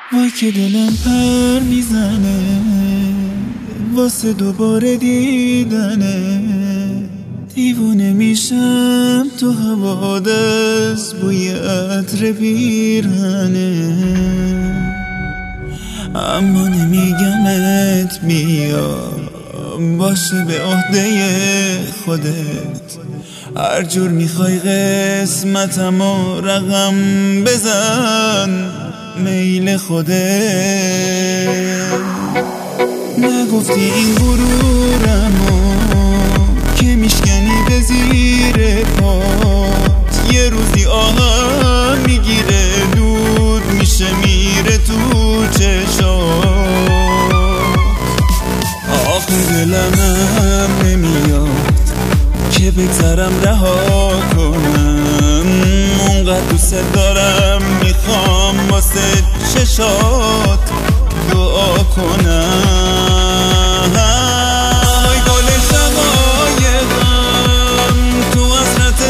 وای که دلم پر میزنه واسه دوباره دیدنه. دیوونه میشم تو حوادث بوی عطر پیرهنه، اما نمیگمت بیا باشه به عهده خودت. هر جور میخوای قسمتمو رقم بزن میل خودت. نگفتی این غرورمو که میشکنی به زیر پات، یه روزی آهم میگیره دود میشه میره تو چشات. آخه دلمم نمیاد که بگذرم رها کنم، اونقدر دوست دارم میخوام واسه چشات دعا کنم. آی گل شقایقم تو حسرت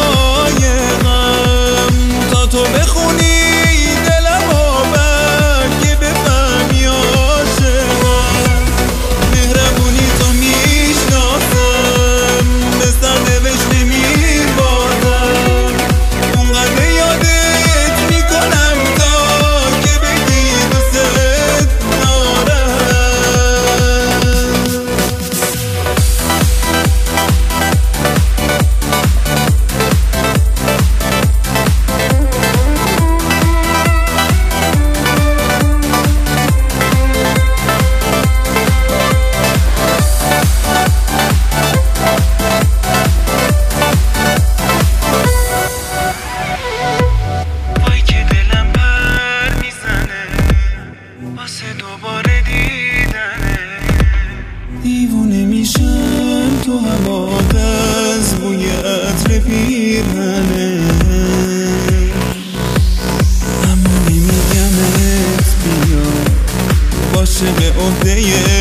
دقایقم، تا تو بخونی دلم و برگه بفهمی عاشقم. مهربونی تو میشناسم به سر نوشت نمیبازم، اونقدر یادت میکنم تا که بگی دوست دارم. وای که دلم پر میزنه واسه دوباره دیدنه. دیوونه میشم تو حوادث بوی عطر پیرهنه، اما نمیگمت بیا باشه به عهده